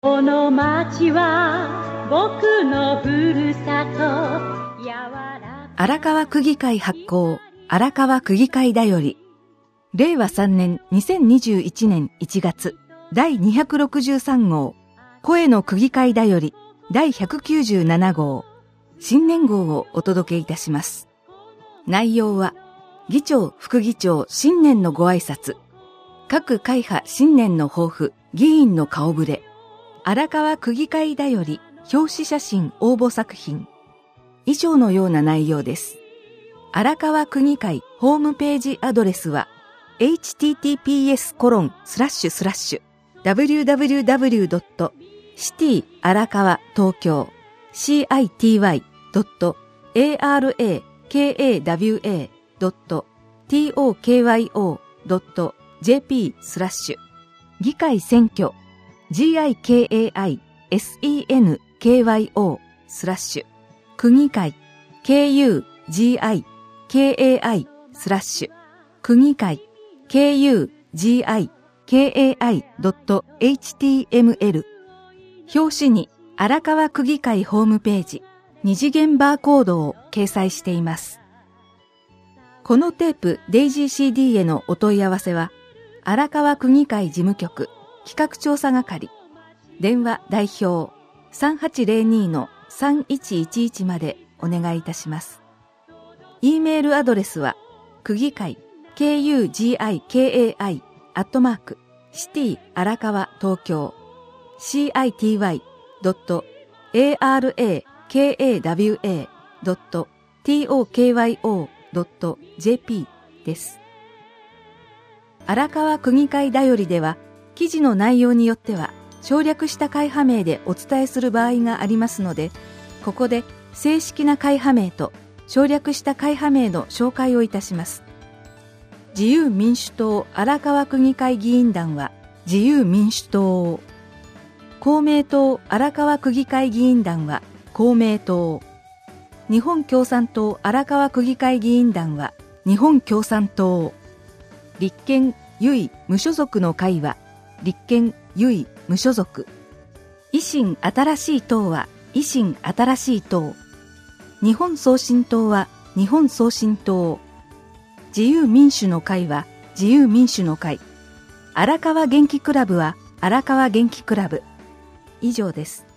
この町は僕のふるさと。 荒川区議会発行荒川区議会だより令和3年2021年1月第263号声の区議会だより第197号新年号をお届けいたします。内容は議長副議長新年のご挨拶、各会派新年の抱負、議員の顔ぶれ、荒川区議会だより表紙写真応募作品以上のような内容です。荒川区議会ホームページアドレスは https://www.city-arakawa-tokyo.jp/ 議会選挙 GIKAISENKYO/ 区議会 KUGIKAI/ 区議会 KUGIKAI.html 表紙に荒川区議会ホームページ二次元バーコードを掲載しています。このテープデイジー CD へのお問い合わせは荒川区議会事務局企画調査係電話代表 3802-3111 までお願いいたします。E メールアドレスは区議会 KUGIKAI@ 荒川東京 city.arakawa.tokyo.jp です。荒川区議会だよりでは記事の内容によっては省略した会派名でお伝えする場合がありますので、ここで正式な会派名と省略した会派名の紹介をいたします。自由民主党荒川区議会議員団は自由民主党、公明党荒川区議会議員団は公明党、日本共産党荒川区議会議員団は日本共産党、立憲由意無所属の会は立憲由意無所属、維新新しい党は維新新しい党、日本送信党は日本送信党、自由民主の会は自由民主の会、荒川元気クラブは荒川元気クラブ。以上です。